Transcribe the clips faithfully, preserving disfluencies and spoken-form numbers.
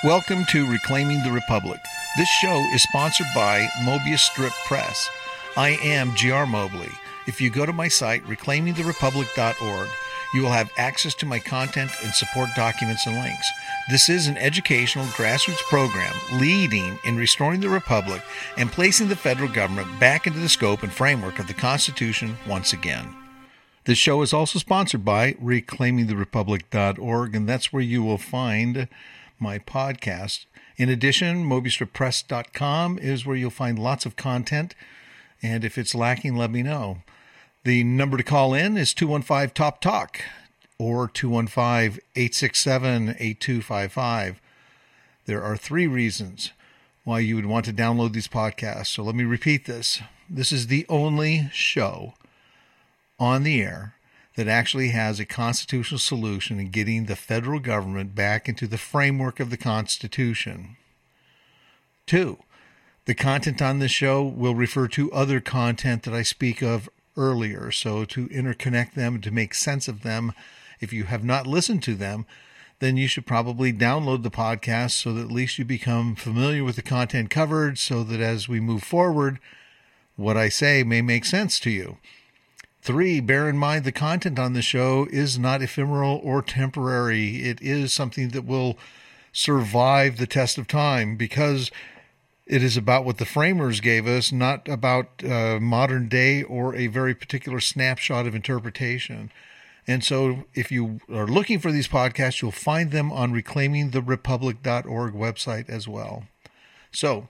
Welcome to Reclaiming the Republic. This show is sponsored by Mobius Strip Press. I am G R Mobley. If you go to my site, reclaiming the republic dot org, you will have access to my content and support documents and links. This is an educational grassroots program leading in restoring the Republic and placing the federal government back into the scope and framework of the Constitution once again. This show is also sponsored by reclaiming the republic dot org, and that's where you will find my podcast. In addition, mobius strip press dot com is where you'll find lots of content, and if it's lacking, let me know. The number to call in is two one five top talk or two one five, eight six seven, eight two five five. There are three reasons why you would want to download these podcasts, so let me repeat this. This is the only show on the air that actually has a constitutional solution in getting the federal government back into the framework of the Constitution. Two, the content on this show will refer to other content that I speak of earlier, so to interconnect them, to make sense of them, if you have not listened to them, then you should probably download the podcast so that at least you become familiar with the content covered, so that as we move forward, what I say may make sense to you. Three, bear in mind the content on the show is not ephemeral or temporary. It is something that will survive the test of time because it is about what the framers gave us, not about uh, modern day or a very particular snapshot of interpretation. And so if you are looking for these podcasts, you'll find them on reclaiming the republic dot org website as well. So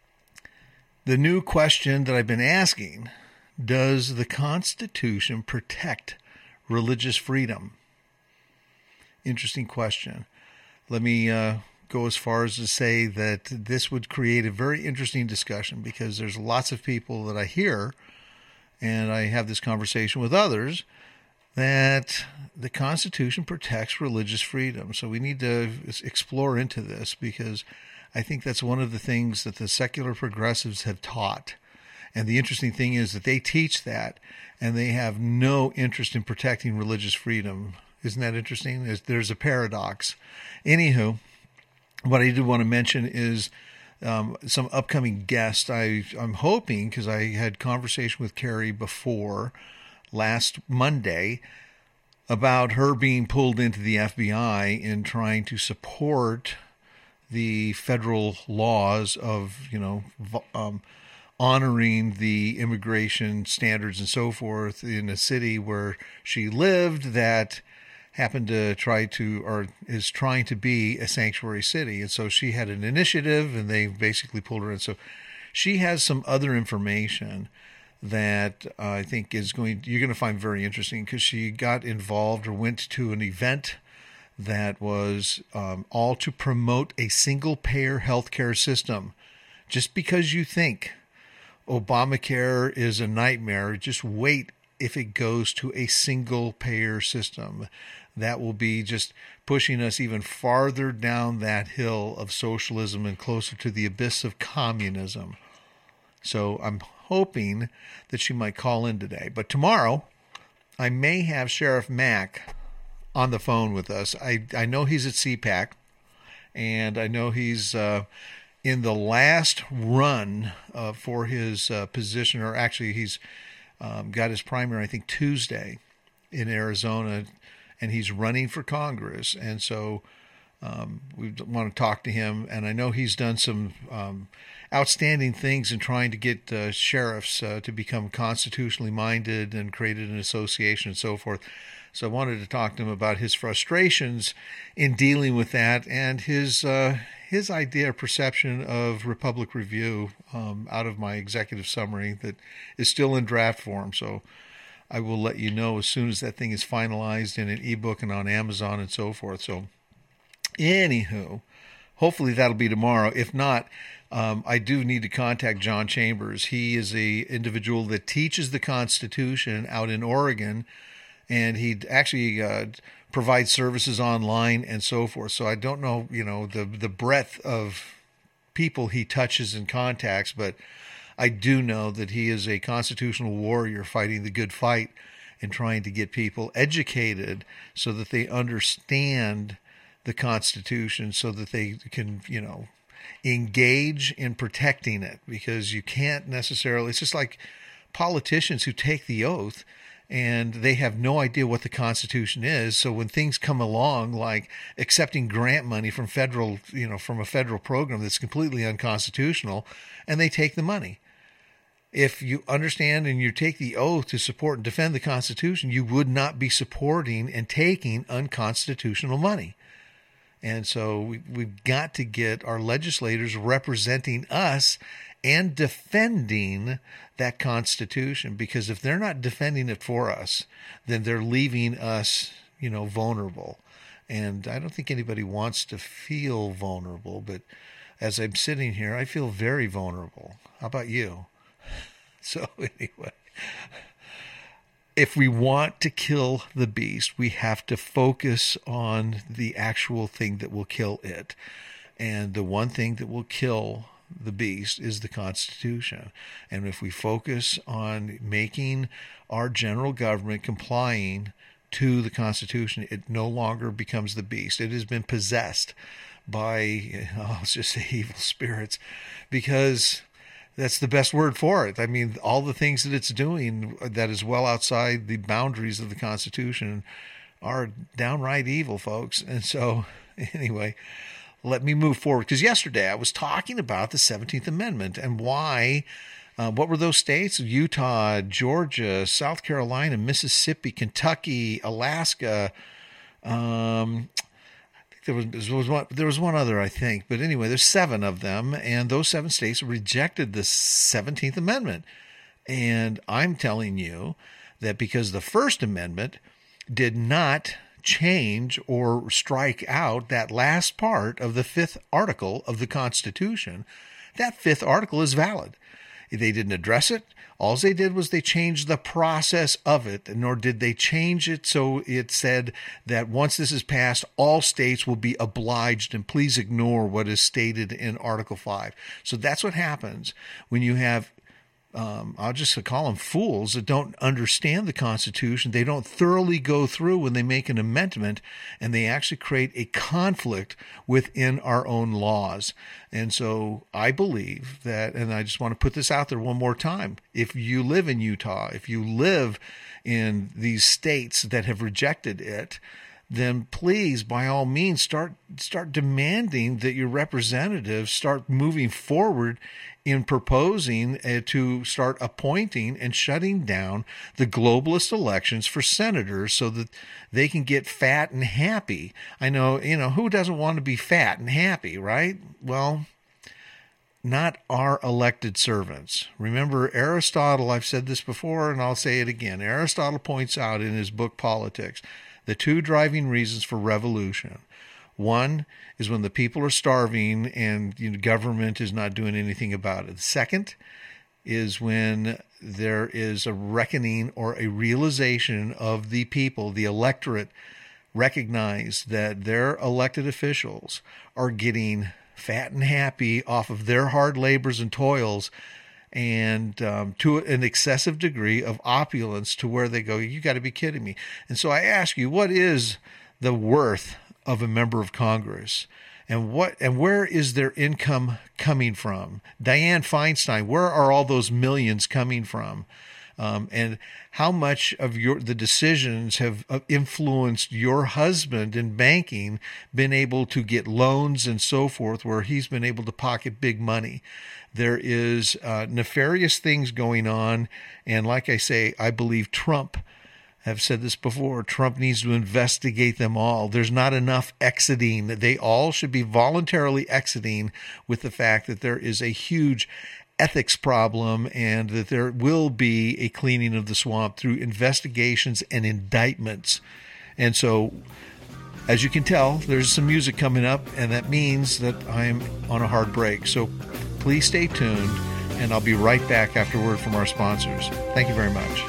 the new question that I've been asking: does the Constitution protect religious freedom? Interesting question. Let me uh, go as far as to say that this would create a very interesting discussion because there's lots of people that I hear, and I have this conversation with others, that the Constitution protects religious freedom. So we need to explore into this because I think that's one of the things that the secular progressives have taught. And the interesting thing is that they teach that, and they have no interest in protecting religious freedom. Isn't that interesting? There's, there's a paradox. Anywho, what I did want to mention is um, some upcoming guests. I, I'm hoping, because I had conversation with Carrie before last Monday about her being pulled into the F B I in trying to support the federal laws of, you know, um, honoring the immigration standards and so forth in a city where she lived that happened to try to, or is trying to be, a sanctuary city. And so she had an initiative and they basically pulled her in. So she has some other information that uh, I think is going, you're going to find very interesting because she got involved or went to an event that was um, all to promote a single-payer healthcare system. Just because you think Obamacare is a nightmare, just wait if it goes to a single-payer system. That will be just pushing us even farther down that hill of socialism and closer to the abyss of communism. So I'm hoping that she might call in today. But tomorrow, I may have Sheriff Mack on the phone with us. I, I know he's at C PAC, and I know he's uh, in the last run uh, for his uh, position, or actually he's um, got his primary, I think, Tuesday in Arizona, and he's running for Congress. And so um, we want to talk to him, and I know he's done some um, outstanding things in trying to get uh, sheriffs uh, to become constitutionally minded and created an association and so forth. So I wanted to talk to him about his frustrations in dealing with that and his uh, his idea or perception of Republic Review um, out of my executive summary that is still in draft form. So I will let you know as soon as that thing is finalized in an ebook and on Amazon and so forth. So anywho, hopefully that'll be tomorrow. If not, um, I do need to contact John Chambers. He is a individual that teaches the Constitution out in Oregon, and he actually uh, provides services online and so forth. So I don't know, you know, the the breadth of people he touches and contacts, but I do know that he is a constitutional warrior fighting the good fight and trying to get people educated so that they understand the Constitution so that they can, you know, engage in protecting it, because you can't necessarily, it's just like politicians who take the oath and they have no idea what the Constitution is. So when things come along, like accepting grant money from federal, you know, from a federal program that's completely unconstitutional, and they take the money. If you understand and you take the oath to support and defend the Constitution, you would not be supporting and taking unconstitutional money. And so we, we've got to get our legislators representing us and defending that Constitution, because if they're not defending it for us, then they're leaving us, you know, vulnerable. And I don't think anybody wants to feel vulnerable, but as I'm sitting here, I feel very vulnerable. How about you? So anyway, if we want to kill the beast, we have to focus on the actual thing that will kill it. And the one thing that will kill the beast is the Constitution. And if we focus on making our general government complying to the Constitution, it no longer becomes the beast. It has been possessed by, oh, let's just say, evil spirits, because that's the best word for it. I mean, all the things that it's doing that is well outside the boundaries of the Constitution are downright evil, folks. And so, anyway, let me move forward, because yesterday I was talking about the seventeenth Amendment and why, uh, what were those states? Utah, Georgia, South Carolina, Mississippi, Kentucky, Alaska. Um, I think there was, there was one, there was one other, I think. But anyway, there's seven of them, and those seven states rejected the seventeenth Amendment. And I'm telling you that because the First Amendment did not change or strike out that last part of the fifth article of the Constitution, that fifth article is valid. They didn't address it. All they did was they changed the process of it, nor did they change it so it said that once this is passed, all states will be obliged, and please ignore what is stated in Article five. So that's what happens when you have Um, I'll just call them fools that don't understand the Constitution. They don't thoroughly go through when they make an amendment, and they actually create a conflict within our own laws. And so I believe that, and I just want to put this out there one more time, if you live in Utah, if you live in these states that have rejected it, then please, by all means, start start demanding that your representatives start moving forward in proposing uh, to start appointing and shutting down the globalist elections for senators so that they can get fat and happy. I know, you know, who doesn't want to be fat and happy, right? Well, not our elected servants. Remember Aristotle, I've said this before and I'll say it again. Aristotle points out in his book Politics the two driving reasons for revolution. One is when the people are starving and the you know, government is not doing anything about it. The second is when there is a reckoning or a realization of the people, the electorate, recognize that their elected officials are getting fat and happy off of their hard labors and toils, and um, to an excessive degree of opulence to where they go, you got to be kidding me. And so I ask you, what is the worth of a member of Congress? And what and where is their income coming from? Dianne Feinstein, where are all those millions coming from? Um, and how much of your the decisions have influenced your husband in banking, been able to get loans and so forth, where he's been able to pocket big money? There is uh, nefarious things going on. And like I say, I believe Trump, I've said this before, Trump needs to investigate them all. There's not enough exiting. They all should be voluntarily exiting, with the fact that there is a huge ethics problem and that there will be a cleaning of the swamp through investigations and indictments. And so, as you can tell, there's some music coming up, and that means that I'm on a hard break. So please stay tuned, and I'll be right back after word from our sponsors. Thank you very much.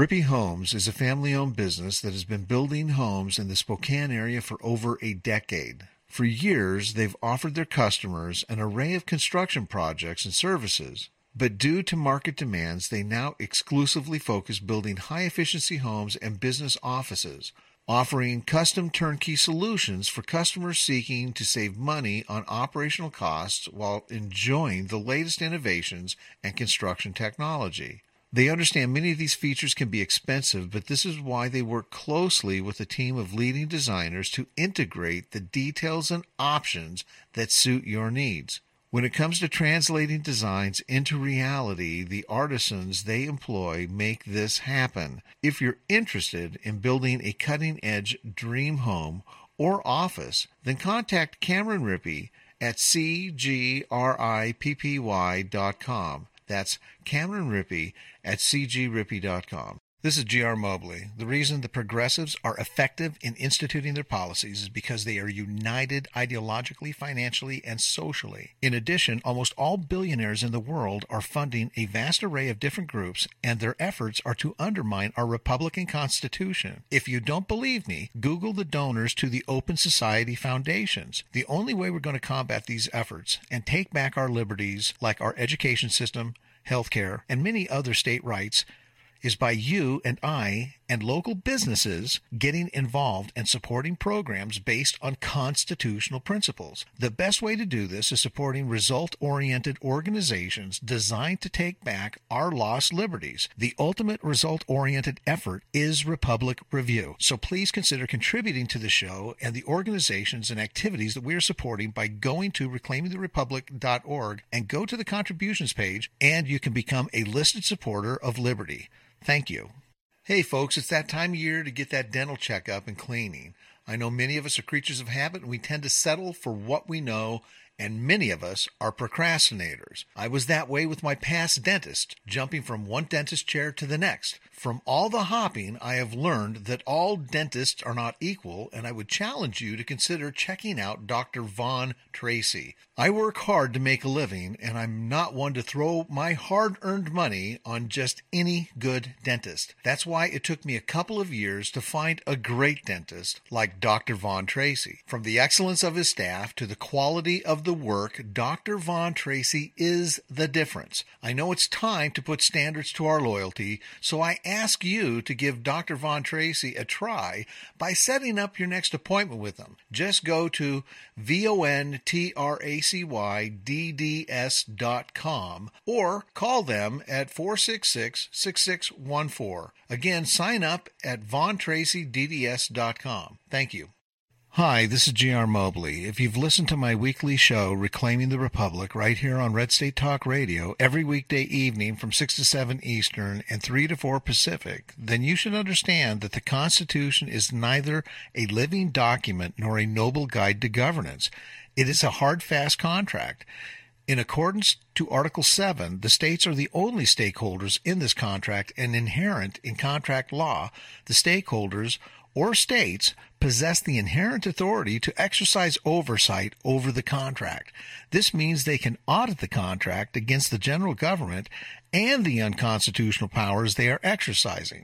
Rippey Homes is a family-owned business that has been building homes in the Spokane area for over a decade. For years, they've offered their customers an array of construction projects and services. But due to market demands, they now exclusively focus building high-efficiency homes and business offices, offering custom turnkey solutions for customers seeking to save money on operational costs while enjoying the latest innovations and construction technology. They understand many of these features can be expensive, but this is why they work closely with a team of leading designers to integrate the details and options that suit your needs. When it comes to translating designs into reality, the artisans they employ make this happen. If you're interested in building a cutting-edge dream home or office, then contact Cameron Rippey at c g r i p p y dot com. That's Cameron Rippey at c g rippey dot com. This is G R Mobley. The reason the progressives are effective in instituting their policies is because they are united ideologically, financially, and socially. In addition, almost all billionaires in the world are funding a vast array of different groups, and their efforts are to undermine our Republican Constitution. If you don't believe me, Google the donors to the Open Society Foundations. The only way we're going to combat these efforts and take back our liberties, like our education system, health care, and many other state rights, is by you and I and local businesses getting involved and supporting programs based on constitutional principles. The best way to do this is supporting result-oriented organizations designed to take back our lost liberties. The ultimate result-oriented effort is Republic Review. So please consider contributing to the show and the organizations and activities that we are supporting by going to reclaiming the republic dot org and go to the contributions page, and you can become a listed supporter of liberty. Thank you. Hey folks, it's that time of year to get that dental checkup and cleaning. I know many of us are creatures of habit and we tend to settle for what we know, and many of us are procrastinators. I was that way with my past dentist, jumping from one dentist chair to the next. From all the hopping, I have learned that all dentists are not equal, and I would challenge you to consider checking out Doctor Vaughn Tracy. I work hard to make a living, and I'm not one to throw my hard-earned money on just any good dentist. That's why it took me a couple of years to find a great dentist like Doctor Vaughn Tracy. From the excellence of his staff to the quality of the work, Doctor Vaughn Tracy is the difference. I know it's time to put standards to our loyalty, so I ask you to give Doctor Vaughn Tracy a try by setting up your next appointment with him. Just go to V O N T R A C Y D D S dot com or call them at four six six, six six one four. Again, sign up at Vaughn Tracy D D S dot com. Thank you. Hi, this is G R Mobley. If you've listened to my weekly show, Reclaiming the Republic, right here on Red State Talk Radio, every weekday evening from six to seven Eastern and three to four Pacific, then you should understand that the Constitution is neither a living document nor a noble guide to governance. It is a hard, fast contract. In accordance to Article seven, the states are the only stakeholders in this contract, and inherent in contract law, the stakeholders or states possess the inherent authority to exercise oversight over the contract. This means they can audit the contract against the general government and the unconstitutional powers they are exercising.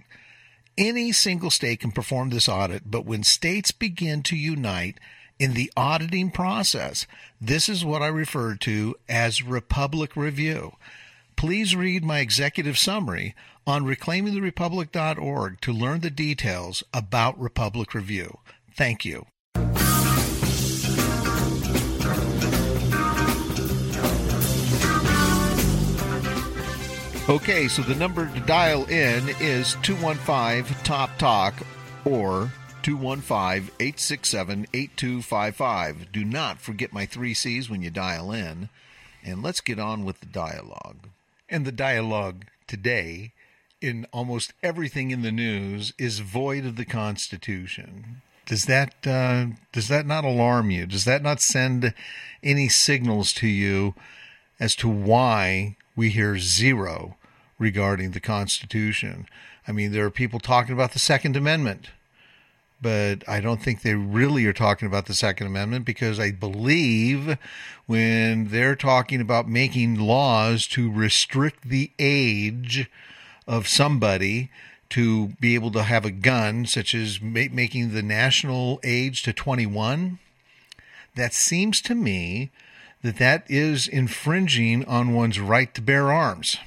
Any single state can perform this audit, but when states begin to unite in the auditing process, this is what I refer to as Republic Review. Please read my executive summary on reclaiming the republic dot org to learn the details about Republic Review. Thank you. Okay, so the number to dial in is two one five Top Talk or two one five, eight six seven, eight two five five. Do not forget my three C's when you dial in. And let's get on with the dialogue. And the dialogue today, in almost everything in the news, is void of the Constitution. Does that uh, does that not alarm you? Does that not send any signals to you as to why we hear zero regarding the Constitution? I mean, there are people talking about the Second Amendment, but I don't think they really are talking about the Second Amendment, because I believe when they're talking about making laws to restrict the age of somebody to be able to have a gun, such as ma- making the national age to twenty-one, that seems to me that that is infringing on one's right to bear arms.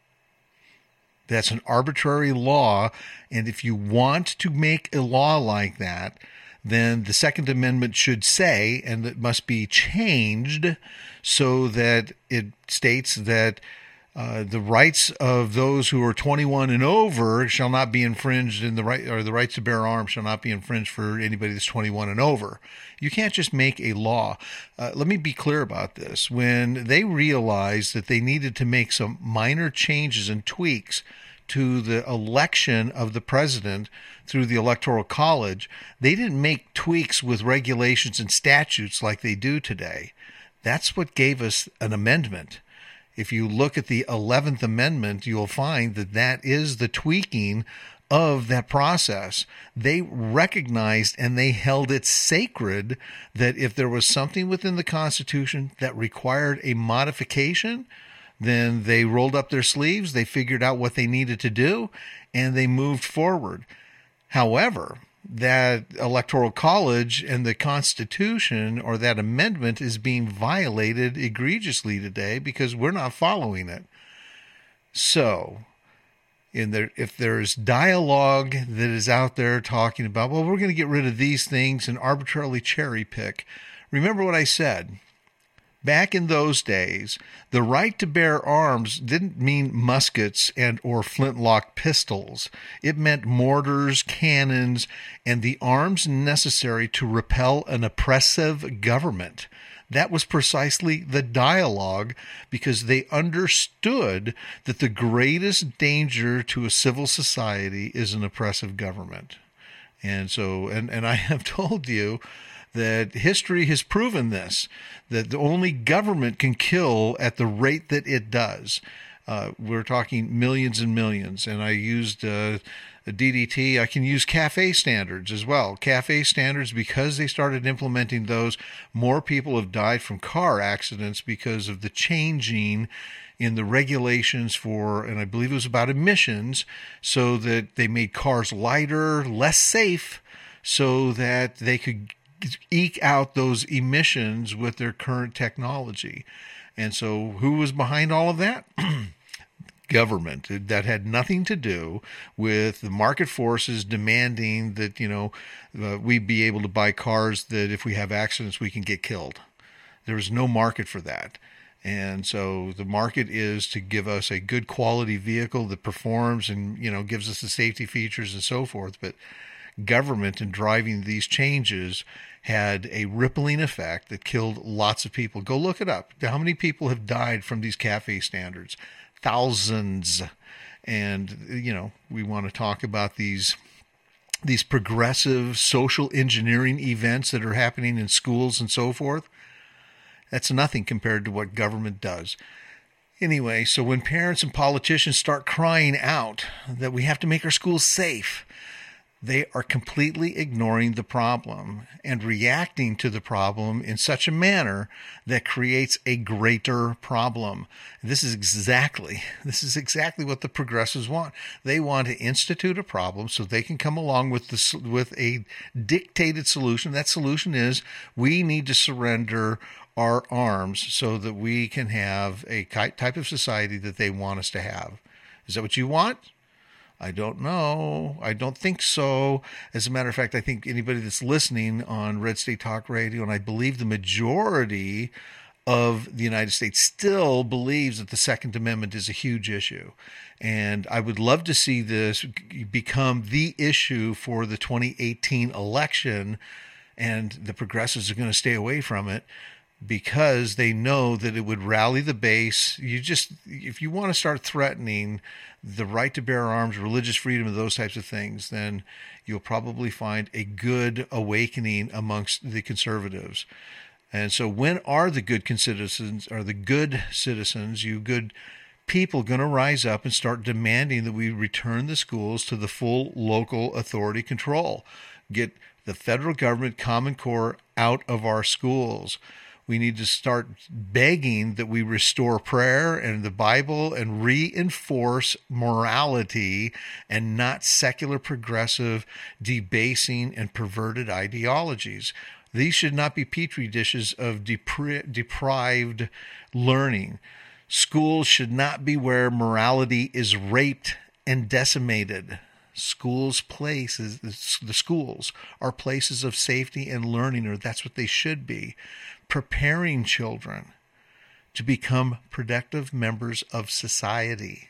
That's an arbitrary law, and if you want to make a law like that, then the Second Amendment should say, and it must be changed so that it states that uh, the rights of those who are twenty-one and over shall not be infringed, in the right, or the rights to bear arms shall not be infringed for anybody that's twenty-one and over. You can't just make a law. Uh, let me be clear about this. When they realized that they needed to make some minor changes and tweaks to the election of the president through the Electoral College, they didn't make tweaks with regulations and statutes like they do today. That's what gave us an amendment. If you look at the eleventh Amendment, you'll find that that is the tweaking of that process. They recognized and they held it sacred that if there was something within the Constitution that required a modification, then they rolled up their sleeves, they figured out what they needed to do, and they moved forward. However, that Electoral College and the Constitution, or that amendment, is being violated egregiously today because we're not following it. So, in there, if there's dialogue that is out there talking about, well, we're going to get rid of these things and arbitrarily cherry pick, remember what I said. Back in those days, the right to bear arms didn't mean muskets and or flintlock pistols. It meant mortars, cannons, and the arms necessary to repel an oppressive government. That was precisely the dialogue, because they understood that the greatest danger to a civil society is an oppressive government. And so, and, and I have told you that history has proven this, that the only government can kill at the rate that it does. Uh, we're talking millions and millions. And I used uh, a D D T. I can use CAFE standards as well. CAFE standards, because they started implementing those, more people have died from car accidents because of the changing in the regulations for, and I believe it was about emissions, so that they made cars lighter, less safe, so that they could eke out those emissions with their current technology. And so who was behind all of that? Government. That had nothing to do with the market forces demanding that, you know, uh, we be able to buy cars that if we have accidents, we can get killed. There was no market for that. And so the market is to give us a good quality vehicle that performs and, you know, gives us the safety features and so forth. But government in driving these changes had a rippling effect that killed lots of people. Go look it up. How many people have died from these CAFE standards? Thousands. And, you know, we want to talk about these these progressive social engineering events that are happening in schools and so forth. That's nothing compared to what government does. Anyway, so when parents and politicians start crying out that we have to make our schools safe, they are completely ignoring the problem and reacting to the problem in such a manner that creates a greater problem. This is exactly, this is exactly what the progressives want. They want to institute a problem so they can come along with the, with a dictated solution. That solution is we need to surrender our arms so that we can have a type of society that they want us to have. Is that what you want? I don't know. I don't think so. As a matter of fact, I think anybody that's listening on Red State Talk Radio, and I believe the majority of the United States still believes that the Second Amendment is a huge issue. And I would love to see this become the issue for the twenty eighteen election, and the progressives are going to stay away from it, because they know that it would rally the base. You just, if you want to start threatening the right to bear arms, religious freedom, and those types of things, then you'll probably find a good awakening amongst the conservatives. And so when are the good citizens, are the good citizens, you good people, going to rise up and start demanding that we return the schools to the full local authority control? Get the federal government, Common Core, out of our schools. We need to start begging that we restore prayer and the Bible and reinforce morality and not secular, progressive, debasing, and perverted ideologies. These should not be petri dishes of depri- deprived learning. Schools should not be where morality is raped and decimated. Schools places the schools are places of safety and learning, or that's what they should be, preparing children to become productive members of society.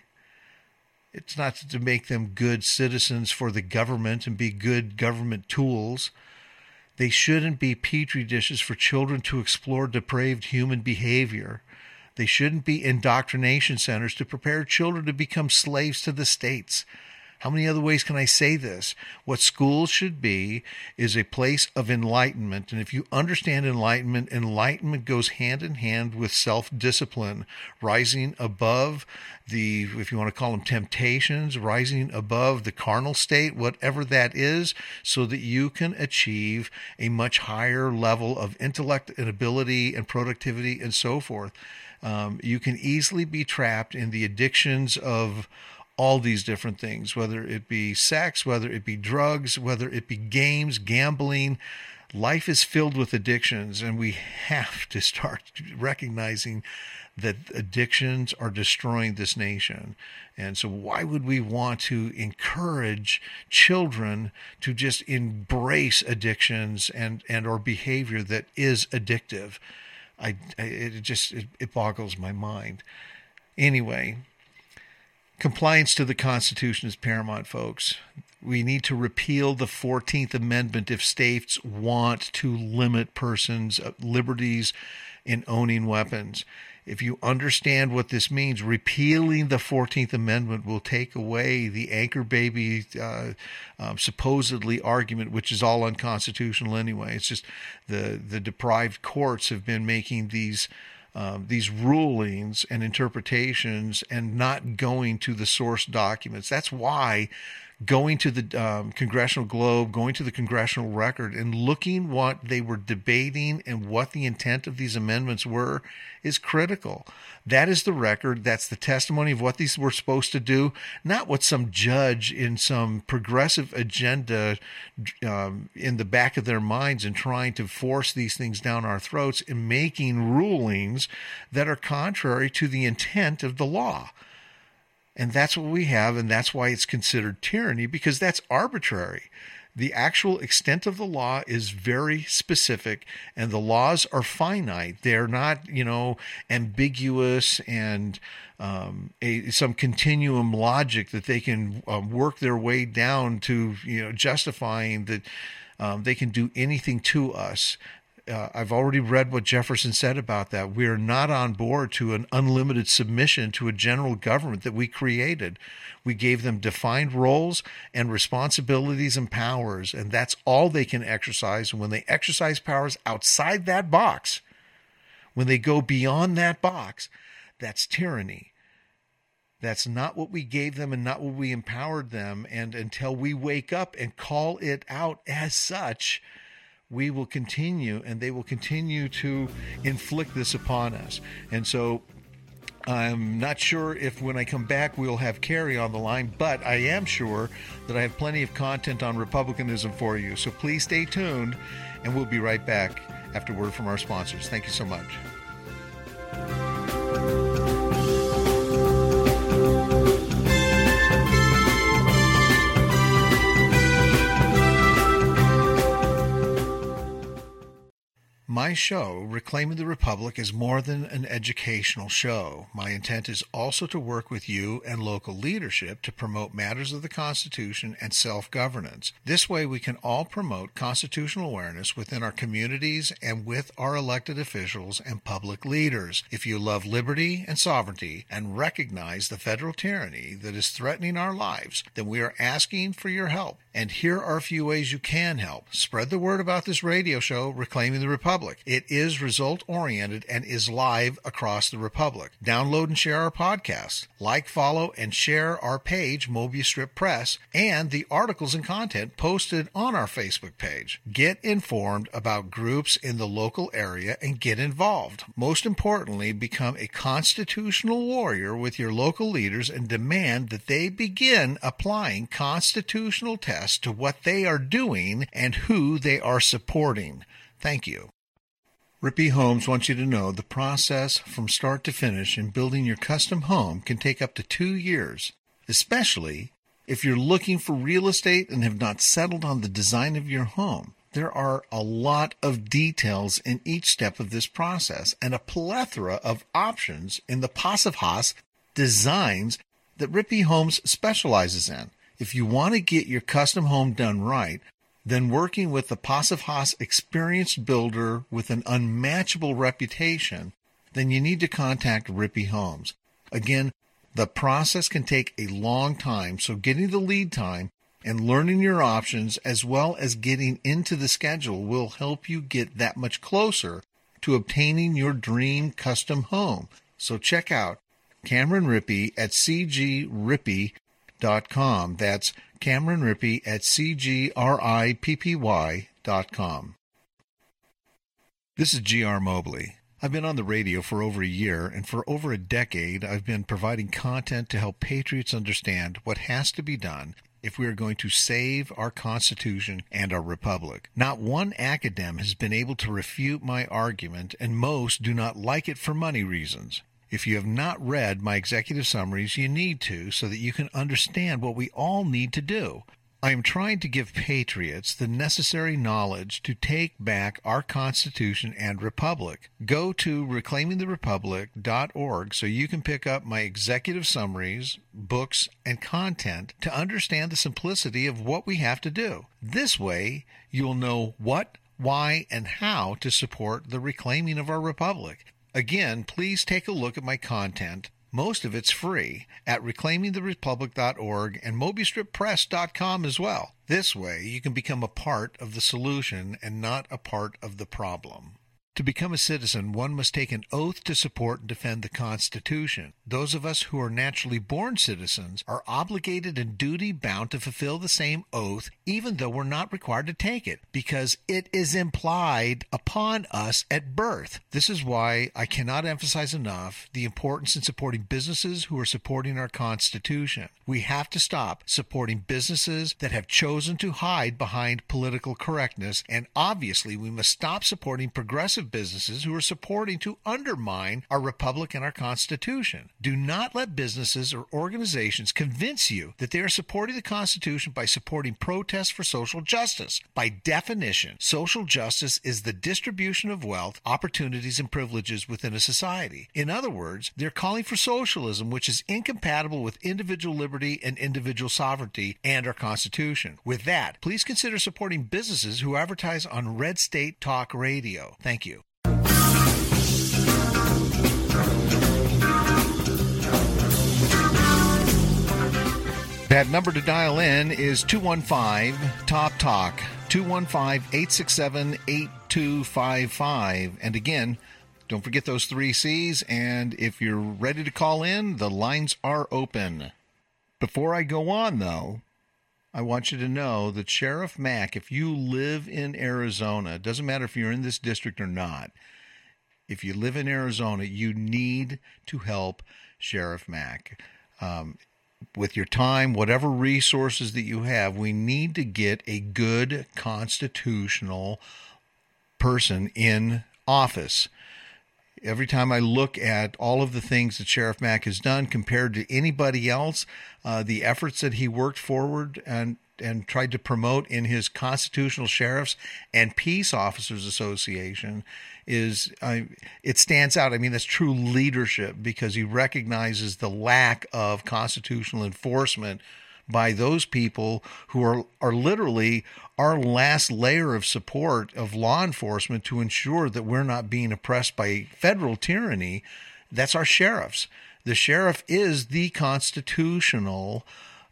It's not to make them good citizens for the government and be good government tools. They shouldn't be petri dishes for children to explore depraved human behavior. They shouldn't be indoctrination centers to prepare children to become slaves to the states. How many other ways can I say this? What schools should be is a place of enlightenment. And if you understand enlightenment, enlightenment goes hand in hand with self-discipline, rising above the, if you want to call them temptations, rising above the carnal state, whatever that is, so that you can achieve a much higher level of intellect and ability and productivity and so forth. Um, you can easily be trapped in the addictions of all these different things, whether it be sex, whether it be drugs, whether it be games, gambling. Life is filled with addictions, and we have to start recognizing that addictions are destroying this nation. And so why would we want to encourage children to just embrace addictions and, and or behavior that is addictive? I, I it just, it, it boggles my mind. Anyway, compliance to the Constitution is paramount, folks. We need to repeal the fourteenth Amendment if states want to limit persons' liberties in owning weapons. If you understand what this means, repealing the fourteenth Amendment will take away the anchor baby uh, um, supposedly argument, which is all unconstitutional anyway. It's just the, the deprived courts have been making these Um, these rulings and interpretations and not going to the source documents. That's why going to the um, Congressional Globe, going to the Congressional Record and looking what they were debating and what the intent of these amendments were is critical. That is the record. That's the testimony of what these were supposed to do, not what some judge in some progressive agenda um, in the back of their minds and trying to force these things down our throats and making rulings that are contrary to the intent of the law. And that's what we have, and that's why it's considered tyranny, because that's arbitrary. The actual extent of the law is very specific, and the laws are finite. They're not, you know, ambiguous and um, a, some continuum logic that they can um, work their way down to, you know, justifying that um, they can do anything to us. Uh, I've already read what Jefferson said about that. We are not on board to an unlimited submission to a general government that we created. We gave them defined roles and responsibilities and powers, and that's all they can exercise. And when they exercise powers outside that box, when they go beyond that box, that's tyranny. That's not what we gave them and not what we empowered them. And until we wake up and call it out as such, we will continue, and they will continue to inflict this upon us. And so I'm not sure if when I come back we'll have Carrie on the line, but I am sure that I have plenty of content on republicanism for you. So please stay tuned, and we'll be right back after word from our sponsors. Thank you so much. My show, Reclaiming the Republic, is more than an educational show. My intent is also to work with you and local leadership to promote matters of the Constitution and self-governance. This way we can all promote constitutional awareness within our communities and with our elected officials and public leaders. If you love liberty and sovereignty and recognize the federal tyranny that is threatening our lives, then we are asking for your help. And here are a few ways you can help. Spread the word about this radio show, Reclaiming the Republic. It is result-oriented and is live across the Republic. Download and share our podcast. Like, follow, and share our page, Mobius Strip Press, and the articles and content posted on our Facebook page. Get informed about groups in the local area and get involved. Most importantly, become a constitutional warrior with your local leaders and demand that they begin applying constitutional tests to what they are doing and who they are supporting. Thank you. Rippey Homes wants you to know the process from start to finish in building your custom home can take up to two years, especially if you're looking for real estate and have not settled on the design of your home. There are a lot of details in each step of this process and a plethora of options in the Passive House designs that Rippey Homes specializes in. If you want to get your custom home done right, then working with the Passive House experienced builder with an unmatchable reputation, then you need to contact Rippey Homes. Again, the process can take a long time, so getting the lead time and learning your options as well as getting into the schedule will help you get that much closer to obtaining your dream custom home. So check out Cameron Rippey at c g rippey dot com. That's Cameron Rippey at c g rippy dot com. This is G R Mobley. I've been on the radio for over a year, and for over a decade, I've been providing content to help patriots understand what has to be done if we are going to save our Constitution and our Republic. Not one academic has been able to refute my argument, and most do not like it for money reasons. If you have not read my executive summaries, you need to so that you can understand what we all need to do. I am trying to give patriots the necessary knowledge to take back our Constitution and Republic. Go to reclaiming the republic dot org so you can pick up my executive summaries, books, and content to understand the simplicity of what we have to do. This way, you'll know what, why, and how to support the reclaiming of our republic. Again, please take a look at my content. Most of it's free at reclaiming the republic dot org and mobius strip press dot com as well. This way, you can become a part of the solution and not a part of the problem. To become a citizen, one must take an oath to support and defend the Constitution. Those of us who are naturally born citizens are obligated and duty-bound to fulfill the same oath, even though we're not required to take it, because it is implied upon us at birth. This is why I cannot emphasize enough the importance in supporting businesses who are supporting our Constitution. We have to stop supporting businesses that have chosen to hide behind political correctness, and obviously we must stop supporting progressive businesses who are supporting to undermine our republic and our Constitution. Do not let businesses or organizations convince you that they are supporting the Constitution by supporting protests for social justice. By definition, social justice is the distribution of wealth, opportunities, and privileges within a society. In other words, they're calling for socialism, which is incompatible with individual liberty and individual sovereignty and our Constitution. With that, please consider supporting businesses who advertise on Red State Talk Radio. Thank you. That number to dial in is two one five, T O P, TALK, two one five, eight six seven, eight two five five. And again, don't forget those three C's, and if you're ready to call in, the lines are open. Before I go on, though, I want you to know that Sheriff Mack, if you live in Arizona, it doesn't matter if you're in this district or not, if you live in Arizona, you need to help Sheriff Mack. Um, with your time, whatever resources that you have, we need to get a good constitutional person in office. Every time I look at all of the things that Sheriff Mack has done compared to anybody else, uh, the efforts that he worked forward and and tried to promote in his Constitutional Sheriffs and Peace Officers Association is, uh, it stands out. I mean, that's true leadership because he recognizes the lack of constitutional enforcement by those people who are, are literally our last layer of support of law enforcement to ensure that we're not being oppressed by federal tyranny. That's our sheriffs. The sheriff is the constitutional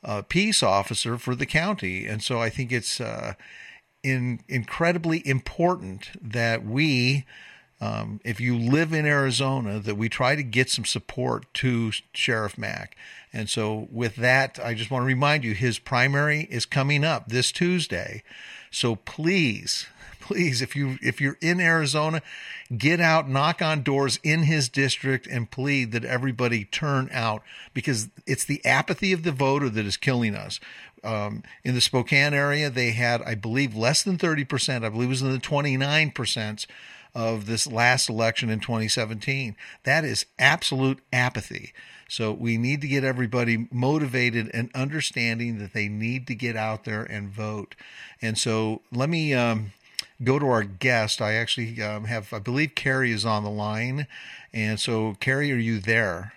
uh, peace officer for the county. And so I think it's uh, in, incredibly important that we, um, if you live in Arizona, that we try to get some support to Sheriff Mack. And so with that, I just want to remind you, his primary is coming up this Tuesday. So please, please, if you if you're in Arizona, get out, knock on doors in his district, and plead that everybody turn out, because it's the apathy of the voter that is killing us. Um, in the Spokane area, they had, I believe, less than thirty percent. I believe it was in the twenty-nine percent of this last election in twenty seventeen. That is absolute apathy. So we need to get everybody motivated and understanding that they need to get out there and vote. And so let me um, go to our guest. I actually um, have, I believe Carrie is on the line. And so, Carrie, are you there?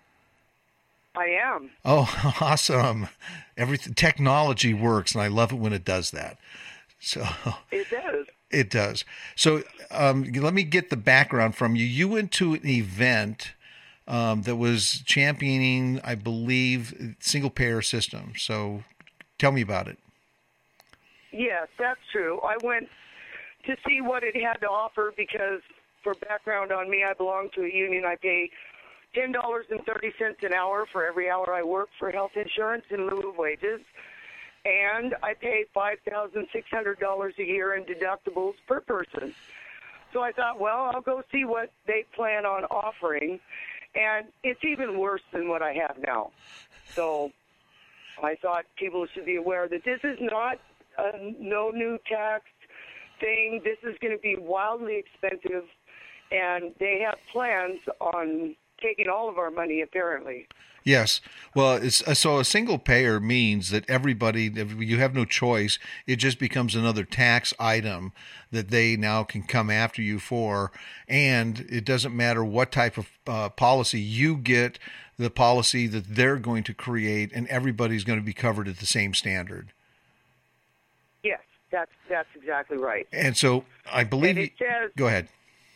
I am. Oh, awesome. Everything, technology works, and I love it when it does that. So it does. It does. So um, let me get the background from you. You went to an event um, that was championing, I believe, single-payer system. So tell me about it. Yes, that's true. I went to see what it had to offer because, for background on me, I belong to a union. I pay ten dollars and thirty cents an hour for every hour I work for health insurance in lieu of wages. And I pay five thousand six hundred dollars a year in deductibles per person. So I thought, well, I'll go see what they plan on offering. And it's even worse than what I have now. So I thought people should be aware that this is not a no new tax thing. This is going to be wildly expensive. And they have plans on taking all of our money, apparently. Yes. Well, it's, so a single payer means that everybody, you have no choice. It just becomes another tax item that they now can come after you for. And it doesn't matter what type of uh, policy you get, the policy that they're going to create, and everybody's going to be covered at the same standard. Yes, that's that's exactly right. And so I believe, and it says, go ahead.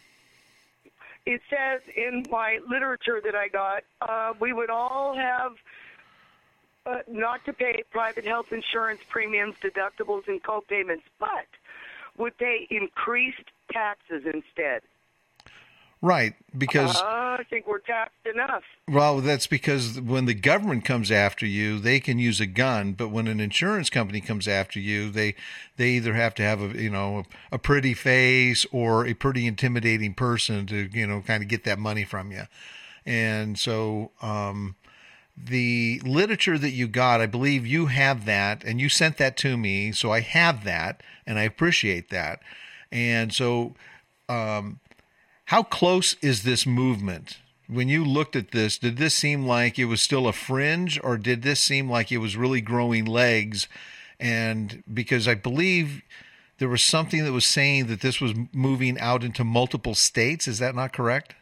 It says in my literature that I got, uh, we would all have uh, not to pay private health insurance premiums, deductibles, and co-payments, but would pay increased taxes instead. Right, because... Uh, I think we're taxed enough. Well, that's because when the government comes after you, they can use a gun, but when an insurance company comes after you, they they either have to have a, you know, a pretty face or a pretty intimidating person to, you know, kind of get that money from you. And so um, the literature that you got, I believe you have that, and you sent that to me, so I have that, and I appreciate that. And so... Um, How close is this movement? When you looked at this, did this seem like it was still a fringe, or did this seem like it was really growing legs? And because I believe there was something that was saying that this was moving out into multiple states. Is that not correct?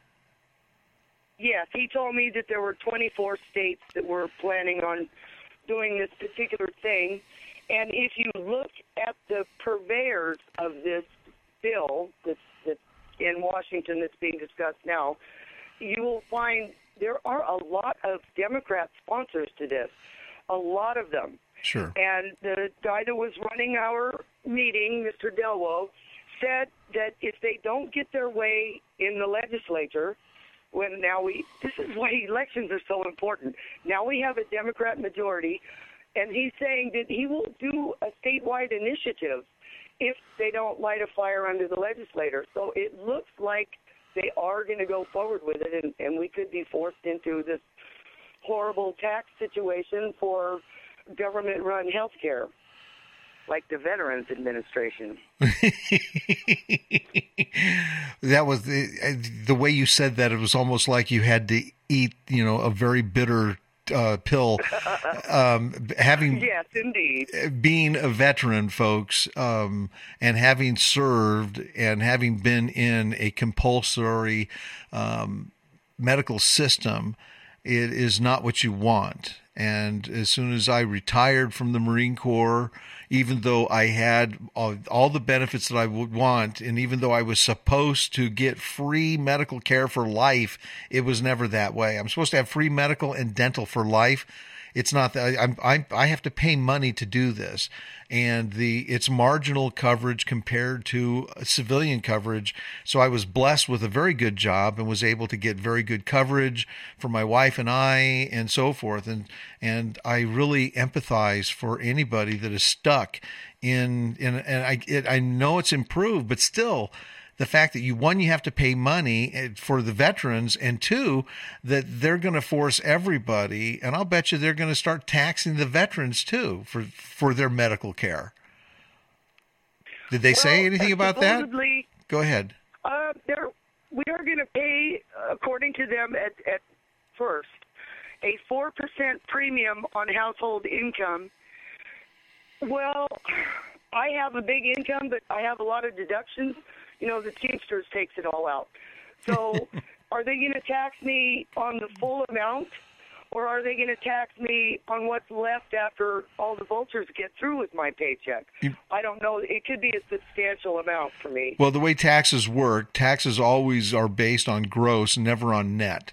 Yes, he told me that there were twenty-four states that were planning on doing this particular thing. And if you look at the purveyors of this bill that's, that's in Washington that's being discussed now, you will find there are a lot of Democrat sponsors to this, a lot of them. Sure. And the guy that was running our meeting, Mister Delwo, said that if they don't get their way in the legislature, when now we, this is why elections are so important. Now we have a Democrat majority, and he's saying that he will do a statewide initiative if they don't light a fire under the legislator. So it looks like they are going to go forward with it, and, and we could be forced into this horrible tax situation for government-run health care, like the Veterans Administration. That was the, the way you said that. It was almost like you had to eat, you know, a very bitter Uh, pill. Um, having yes, indeed, being a veteran, folks, um, and having served and having been in a compulsory um, medical system, it is not what you want. And as soon as I retired from the Marine Corps, even though I had all, all the benefits that I would want, and even though I was supposed to get free medical care for life, it was never that way. I'm supposed to have free medical and dental for life. It's not that I, I I have to pay money to do this, and the it's marginal coverage compared to civilian coverage. So I was blessed with a very good job and was able to get very good coverage for my wife and I, and so forth. And and I really empathize for anybody that is stuck in in and I it, I know it's improved, but still. The fact that you, one, you have to pay money for the veterans, and two, that they're going to force everybody, and I'll bet you they're going to start taxing the veterans too for, for their medical care. Did they well, say anything about that? Go ahead. Uh, we are going to pay, according to them at, at first, a four percent premium on household income. Well, I have a big income, but I have a lot of deductions. You know, the Teamsters takes it all out. So are they going to tax me on the full amount, or are they going to tax me on what's left after all the vultures get through with my paycheck? You, I don't know. It could be a substantial amount for me. Well, the way taxes work, taxes always are based on gross, never on net.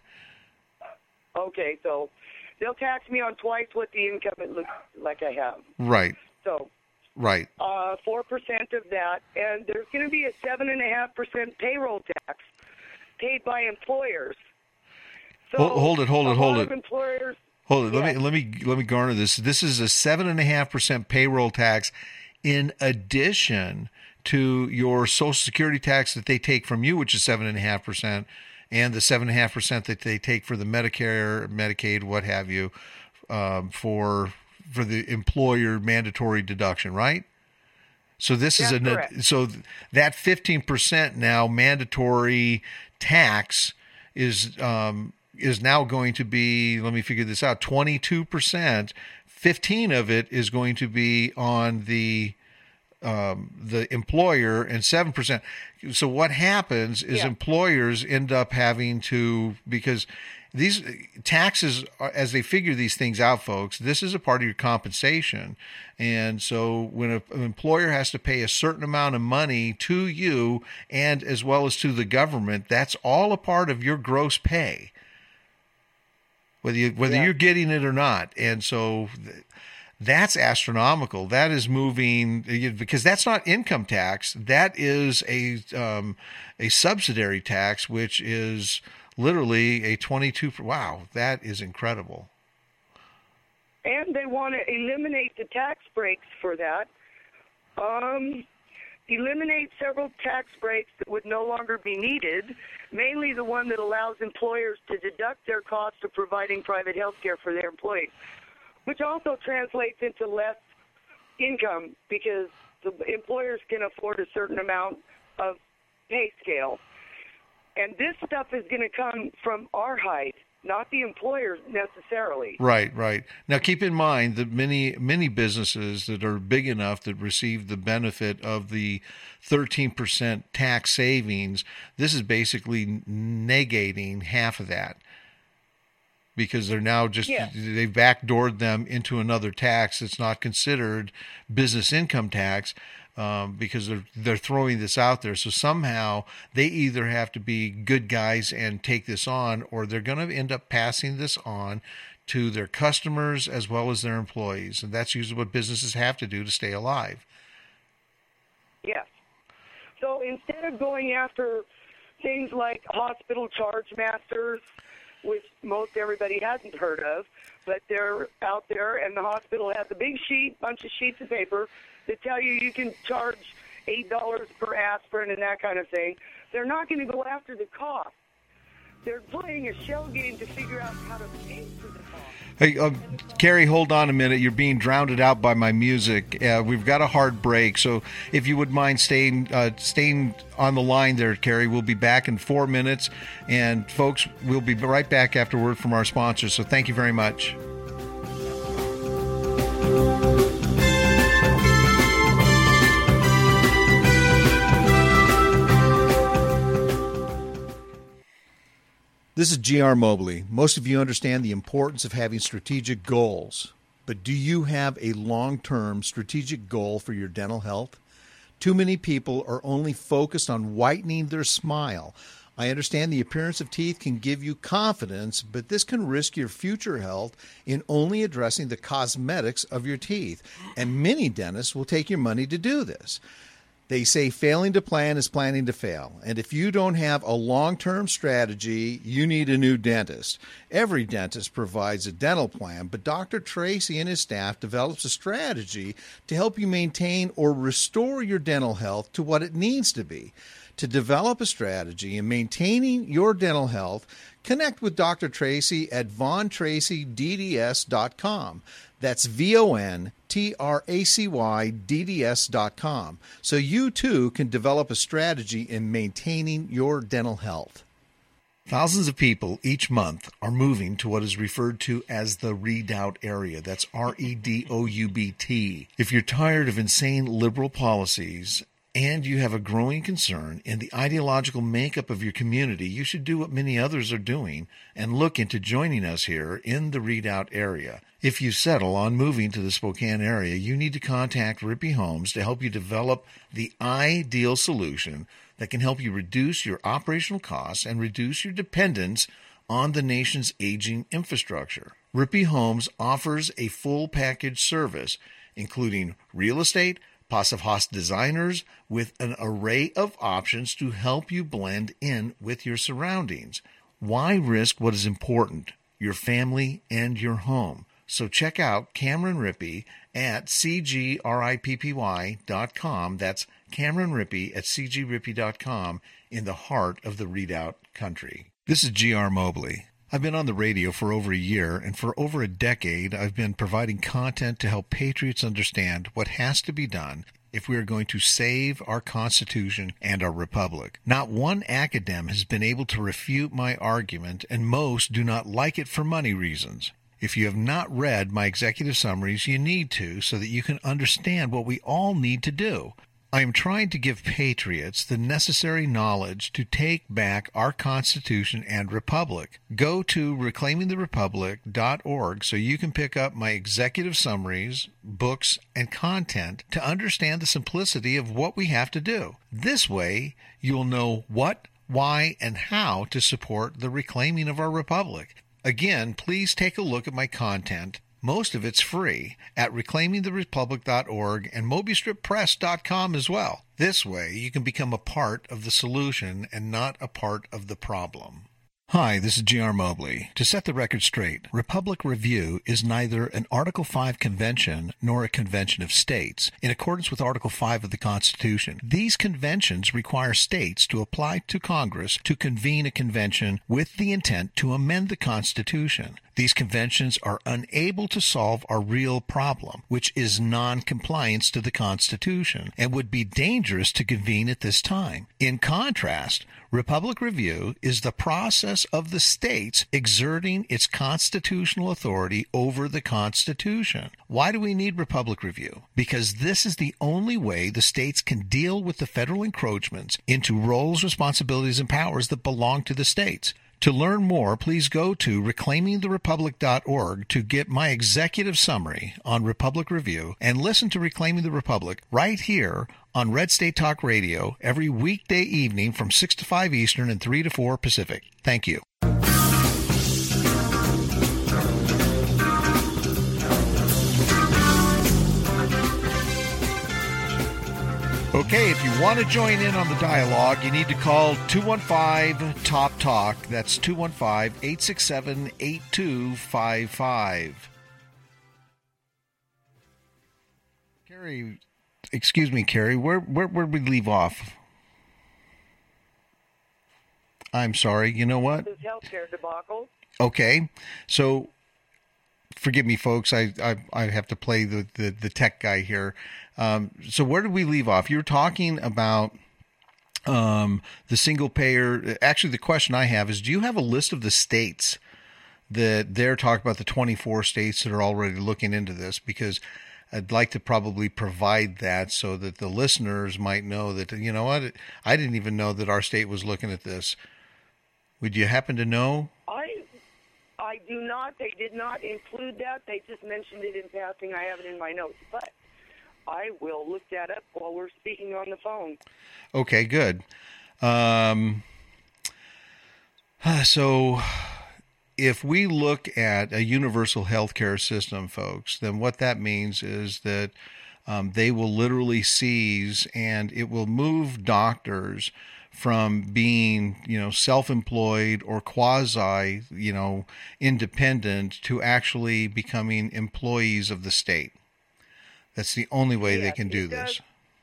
Okay, so they'll tax me on twice what the income it looks like I have. Right. So... Right. Uh, four percent of that, and there's going to be a seven and a half percent payroll tax paid by employers. So hold, hold it, hold it, hold it. Employers, hold it. yeah. Let me let me let me garner this. This is a seven and a half percent payroll tax, in addition to your Social Security tax that they take from you, which is seven and a half percent, and the seven and a half percent that they take for the Medicare, Medicaid, what have you, um, for. for the employer mandatory deduction, right? So this That's is a correct. So that fifteen percent now mandatory tax is um, is now going to be, let me figure this out, twenty-two percent. fifteen of it is going to be on the um, the employer, and seven percent. So what happens is yeah. employers end up having to, because these taxes, as they figure these things out, folks, this is a part of your compensation. And so when a, an employer has to pay a certain amount of money to you, and as well as to the government, that's all a part of your gross pay, whether you, whether yeah. you're getting it or not. And so that's astronomical. That is moving, because that's not income tax. That is a um, a subsidiary tax, which is literally a twenty-two. Wow, that is incredible. And they want to eliminate the tax breaks for that. Um, eliminate several tax breaks that would no longer be needed, mainly the one that allows employers to deduct their cost of providing private health care for their employees, which also translates into less income because the employers can afford a certain amount of pay scale. And this stuff is going to come from our hide, not the employers necessarily. Right, right. Now, keep in mind that many, many businesses that are big enough that receive the benefit of the thirteen percent tax savings, this is basically negating half of that, because they're now just, yeah. they've backdoored them into another tax that's not considered business income tax. Um, because they're they're throwing this out there. So somehow they either have to be good guys and take this on, or they're going to end up passing this on to their customers as well as their employees. And that's usually what businesses have to do to stay alive. Yes. So instead of going after things like hospital charge masters, which most everybody hasn't heard of, but they're out there, and the hospital has a big sheet, bunch of sheets of paper that tell you you can charge eight dollars per aspirin and that kind of thing. They're not going to go after the cost. They're playing a shell game to figure out how to pay for the cost. Hey, uh, Carrie, hold on a minute. You're being drowned out by my music. Uh, we've got a hard break, so if you would mind staying uh, staying on the line there, Carrie, we'll be back in four minutes. And, folks, we'll be right back after word from our sponsors, so thank you very much. This is G R Mobley. Most of you understand the importance of having strategic goals, but do you have a long-term strategic goal for your dental health? Too many people are only focused on whitening their smile, I understand the appearance of teeth can give you confidence, but this can risk your future health in only addressing the cosmetics of your teeth, and many dentists will take your money to do this. They say failing to plan is planning to fail, and if you don't have a long-term strategy, you need a new dentist. Every dentist provides a dental plan, but Doctor Tracy and his staff develops a strategy to help you maintain or restore your dental health to what it needs to be. To develop a strategy in maintaining your dental health, connect with Doctor Tracy at von tracy d d s dot com. That's V O N T R A C Y D D S dot com. So you too can develop a strategy in maintaining your dental health. Thousands of people each month are moving to what is referred to as the Redoubt area. That's R E D O U B T. If you're tired of insane liberal policies and you have a growing concern in the ideological makeup of your community, you should do what many others are doing and look into joining us here in the Redoubt area. If you settle on moving to the Spokane area, you need to contact Rippey Homes to help you develop the ideal solution that can help you reduce your operational costs and reduce your dependence on the nation's aging infrastructure. Rippey Homes offers a full package service, including real estate, Passive House designers with an array of options to help you blend in with your surroundings. Why risk what is important, your family and your home? So check out Cameron Rippey at C G R I P P Y dot com. That's Cameron Rippey at C G Rippey dot com in the heart of the Redoubt country. This is G R Mobley. I've been on the radio for over a year, and for over a decade, I've been providing content to help patriots understand what has to be done if we are going to save our Constitution and our Republic. Not one academic has been able to refute my argument, and most do not like it for money reasons. If you have not read my executive summaries, you need to so that you can understand what we all need to do. I am trying to give patriots the necessary knowledge to take back our Constitution and Republic. Go to reclaiming the republic dot org so you can pick up my executive summaries, books, and content to understand the simplicity of what we have to do. This way, you'll know what, why, and how to support the reclaiming of our republic. Again, please take a look at my content. Most of it's free at reclaiming the republic dot org and mobius strip press dot com as well. This way, you can become a part of the solution and not a part of the problem. Hi, this is G R Mobley. To set the record straight, Republic Review is neither an Article five convention nor a convention of states. In accordance with Article five of the Constitution, these conventions require states to apply to Congress to convene a convention with the intent to amend the Constitution. These conventions are unable to solve our real problem, which is non-compliance to the Constitution, and would be dangerous to convene at this time. In contrast, Republic Review is the process of the states exerting its constitutional authority over the Constitution. Why do we need Republic Review? Because this is the only way the states can deal with the federal encroachments into roles, responsibilities, and powers that belong to the states. To learn more, please go to reclaiming the republic dot org to get my executive summary on Republic Review and listen to Reclaiming the Republic right here on Red State Talk Radio every weekday evening from six to five Eastern and three to four Pacific. Thank you. Okay, if you want to join in on the dialogue, you need to call two one five, T O P, TALK. That's two one five, eight six seven, eight two five five. Carrie, excuse me, Carrie, where, where, where did we leave off? I'm sorry, you know what? This healthcare debacle. Okay, so forgive me, folks. I I, I have to play the, the, the tech guy here. Um, so where did we leave off? You were talking about um, the single payer. Actually, the question I have is, do you have a list of the states that they're talking about, the twenty-four states that are already looking into this? Because I'd like to probably provide that so that the listeners might know that, you know what, I didn't even know that our state was looking at this. Would you happen to know? I I do not. They did not include that. They just mentioned it in passing. I have it in my notes. But I will look that up while we're speaking on the phone. Okay, good. Um, So if we look at a universal healthcare system, folks, then what that means is that um, they will literally seize, and it will move doctors from being, you know, self-employed or quasi, you know, independent to actually becoming employees of the state. That's the only way yes, they can do does. this.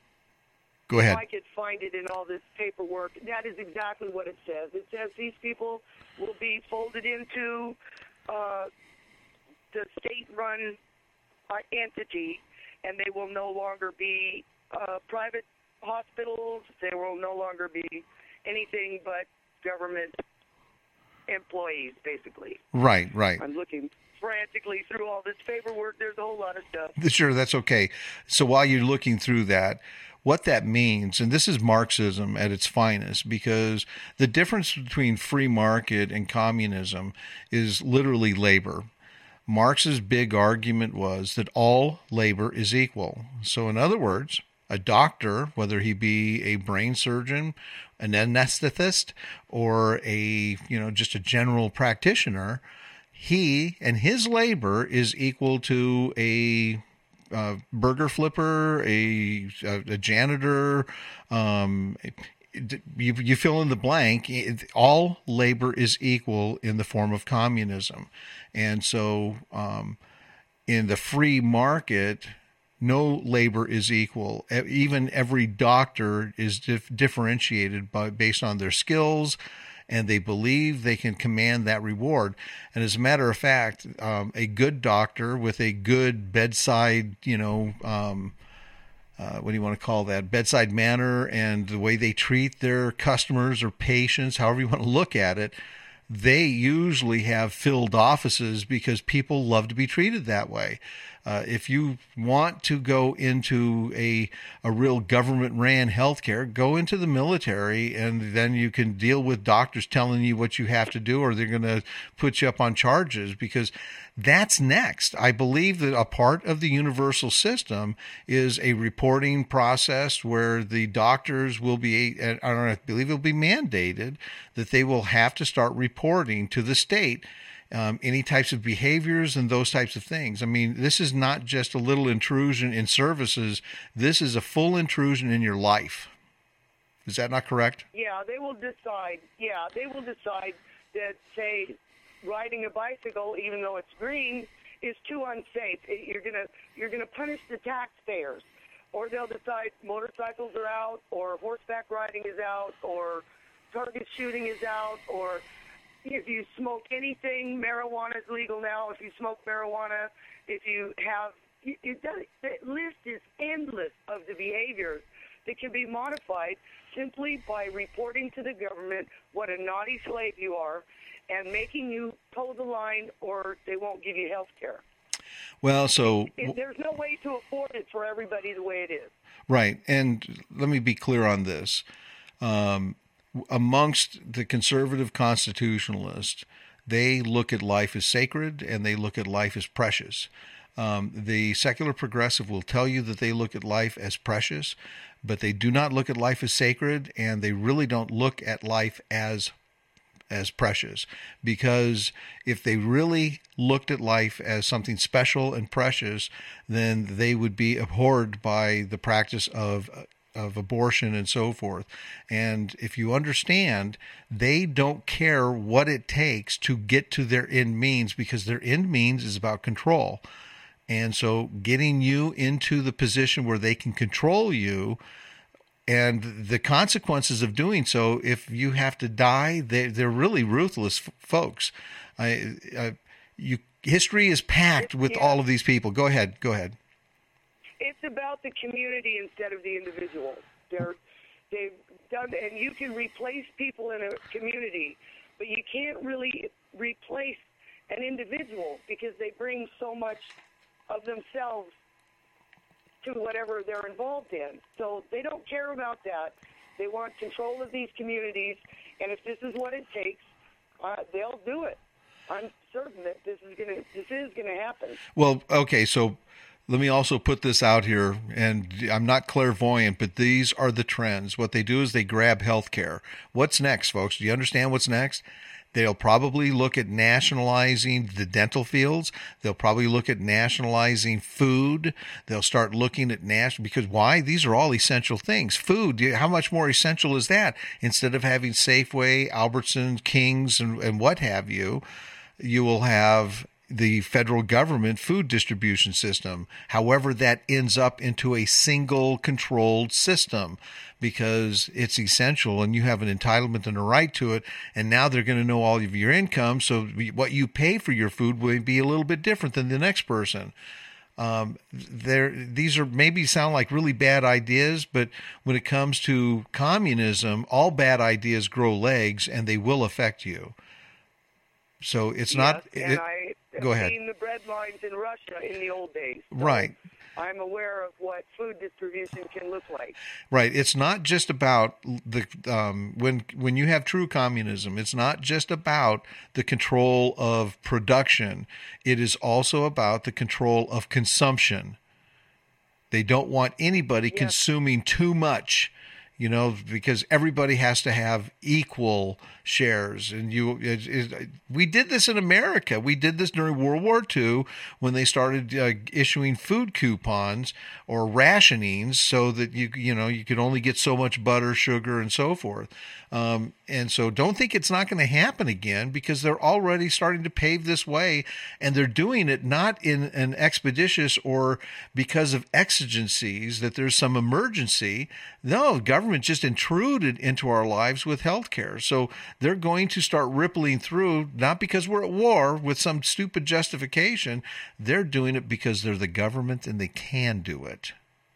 Go ahead. If I could find it in all this paperwork, that is exactly what it says. It says these people will be folded into uh, the state-run uh, entity, and they will no longer be uh, private hospitals. They will no longer be anything but government employees, basically. Right, right. I'm looking frantically through all this paperwork. There's a whole lot of stuff. Sure, that's okay. So while you're looking through that, what that means, and this is Marxism at its finest, because the difference between free market and communism is literally labor. Marx's big argument was that all labor is equal. So in other words, a doctor, whether he be a brain surgeon, an anesthetist, or a, you know, just a general practitioner, he and his labor is equal to a uh, burger flipper, a, a, a janitor, um, you, you fill in the blank. All labor is equal in the form of communism. And so um, in the free market, no labor is equal. Even every doctor is dif- differentiated by, based on their skills, and they believe they can command that reward. And as a matter of fact, um, a good doctor with a good bedside, you know, um, uh, what do you want to call that, bedside manner, and the way they treat their customers or patients, however you want to look at it, they usually have filled offices because people love to be treated that way. Uh, if you want to go into a a real government-ran healthcare, go into the military, and then you can deal with doctors telling you what you have to do, or they're going to put you up on charges, because that's next. I believe that a part of the universal system is a reporting process where the doctors will be, I don't know, I believe it will be mandated that they will have to start reporting to the state Um, any types of behaviors and those types of things. I mean, this is not just a little intrusion in services. This is a full intrusion in your life. Is that not correct? Yeah, they will decide. Yeah, they will decide that, say, riding a bicycle, even though it's green, is too unsafe. You're gonna you're gonna punish the taxpayers, or they'll decide motorcycles are out, or horseback riding is out, or target shooting is out, or if you smoke anything, marijuana is legal now. If you smoke marijuana, if you have, it does, the list is endless of the behaviors that can be modified simply by reporting to the government what a naughty slave you are and making you toe the line, or they won't give you health care. Well, so It, there's no way to afford it for everybody the way it is. Right. And let me be clear on this. Um, amongst the conservative constitutionalists, they look at life as sacred and they look at life as precious. Um, the secular progressive will tell you that they look at life as precious, but they do not look at life as sacred, and they really don't look at life as as precious, because if they really looked at life as something special and precious, then they would be abhorred by the practice of of abortion and so forth. And if you understand, they don't care what it takes to get to their end means, because their end means is about control. And so getting you into the position where they can control you, and the consequences of doing so, if you have to die, they, they're really ruthless f- folks. I, I, you, history is packed with yeah. all of these people. Go ahead. Go ahead. It's about the community instead of the individual. They're, they've done, and you can replace people in a community, but you can't really replace an individual because they bring so much of themselves to whatever they're involved in. So they don't care about that. They want control of these communities, and if this is what it takes, uh, they'll do it. I'm certain that this is going to this is going to happen. Well, okay, so let me also put this out here, and I'm not clairvoyant, but these are the trends. What they do is they grab health care. What's next, folks? Do you understand what's next? They'll probably look at nationalizing the dental fields. They'll probably look at nationalizing food. They'll start looking at national, because why? These are all essential things. Food, how much more essential is that? Instead of having Safeway, Albertsons, Kings, and, and what have you, you will have the federal government food distribution system. However, that ends up into a single controlled system because it's essential and you have an entitlement and a right to it. And now they're going to know all of your income. So what you pay for your food will be a little bit different than the next person. Um, there, these are maybe sound like really bad ideas, but when it comes to communism, all bad ideas grow legs and they will affect you. So it's yes, not. And it, I go ahead. seen the bread lines in Russia in the old days. So right. I'm aware of what food distribution can look like. Right. It's not just about the um, when when you have true communism. It's not just about the control of production. It is also about the control of consumption. They don't want anybody yes. consuming too much, you know, because everybody has to have equal shares. And you, it, it, we did this in America. We did this during World War Two when they started uh, issuing food coupons or rationings so that you, you know, you could only get so much butter, sugar, and so forth. Um, and so don't think it's not going to happen again, because they're already starting to pave this way, and they're doing it not in an expeditious or because of exigencies that there's some emergency. No, government just intruded into our lives with healthcare. So they're going to start rippling through, not because we're at war with some stupid justification. They're doing it because they're the government and they can do it.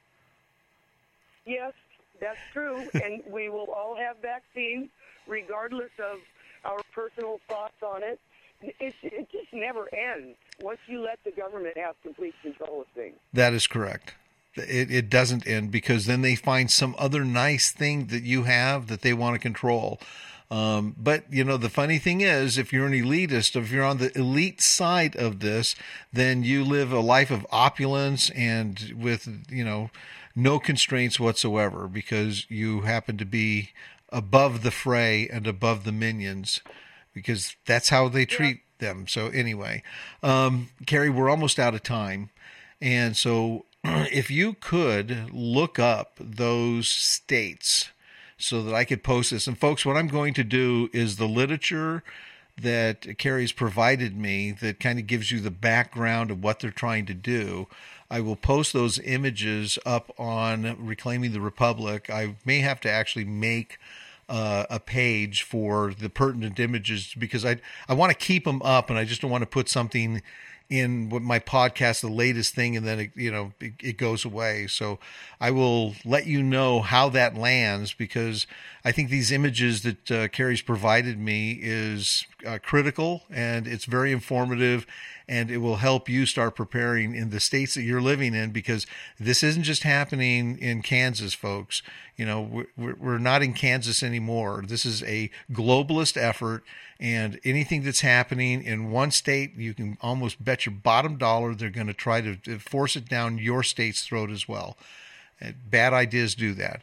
Yes, that's true. And we will all have vaccines regardless of our personal thoughts on it. It, it just never ends once you let the government have complete control of things. That is correct. It, it doesn't end, because then they find some other nice thing that you have that they want to control. Um, but, you know, the funny thing is, if you're an elitist, if you're on the elite side of this, then you live a life of opulence and with, you know, no constraints whatsoever, because you happen to be above the fray and above the minions, because that's how they treat yeah. them. So anyway, um, Carrie, we're almost out of time. And so if you could look up those states so that I could post this. And folks, what I'm going to do is the literature that Carrie's provided me that kind of gives you the background of what they're trying to do. I will post those images up on Reclaiming the Republic. I may have to actually make uh, a page for the pertinent images, because I I want to keep them up, and I just don't want to put something in what my podcast, the latest thing, and then it, you know it, it goes away. So I will let you know how that lands, because I think these images that uh, Carrie's provided me is uh, critical, and it's very informative, and it will help you start preparing in the states that you're living in, because this isn't just happening in Kansas, folks. You know, we're, we're not in Kansas anymore. This is a globalist effort, and anything that's happening in one state, you can almost bet your bottom dollar they're going to try to force it down your state's throat as well. Bad ideas do that.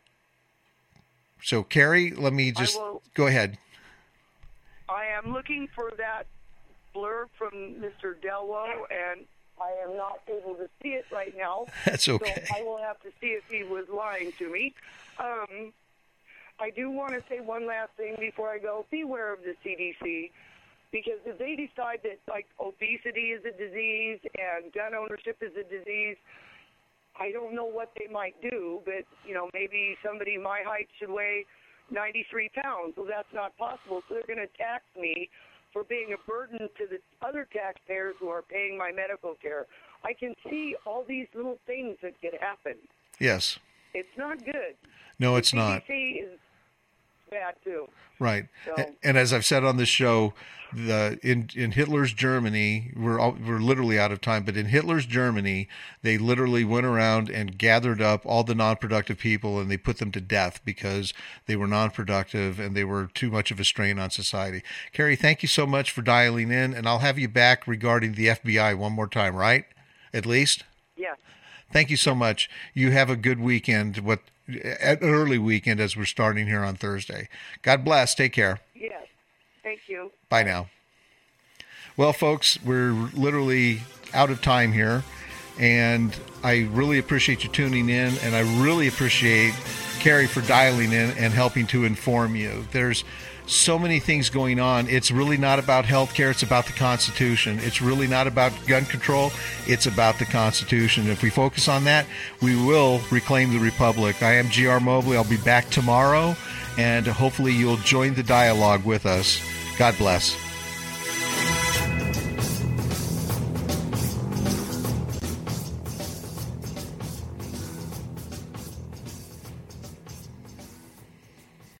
So, Carrie, let me just will, go ahead. I am looking for that blurb from Mister Delwo, and I am not able to see it right now. That's okay. So I will have to see if he was lying to me. Um, I do want to say one last thing before I go. Beware of the C D C, because if they decide that, like, obesity is a disease and gun ownership is a disease, I don't know what they might do, but, you know, maybe somebody my height should weigh ninety-three pounds. Well, that's not possible, so they're going to tax me for being a burden to the other taxpayers who are paying my medical care. I can see all these little things that could happen. Yes. It's not good. No, it's the not. C D C is bad, too. Right. So, and as I've said on this show, the in, in Hitler's Germany, we're all, we're literally out of time, but in Hitler's Germany, they literally went around and gathered up all the non-productive people, and they put them to death because they were non-productive and they were too much of a strain on society. Carrie, thank you so much for dialing in, and I'll have you back regarding the F B I one more time, right? At least? Yeah. Thank you so much. You have a good weekend, what an early weekend as we're starting here on Thursday. God bless. Take care. Yes. Thank you. Bye now. Well, folks, we're literally out of time here, and I really appreciate you tuning in, and I really appreciate Carrie for dialing in and helping to inform you. There's so many things going on. It's really not about health care. It's about the Constitution. It's really not about gun control. It's about the Constitution. If we focus on that, we will reclaim the Republic. I am G R Mobley. I'll be back tomorrow, and hopefully you'll join the dialogue with us. God bless.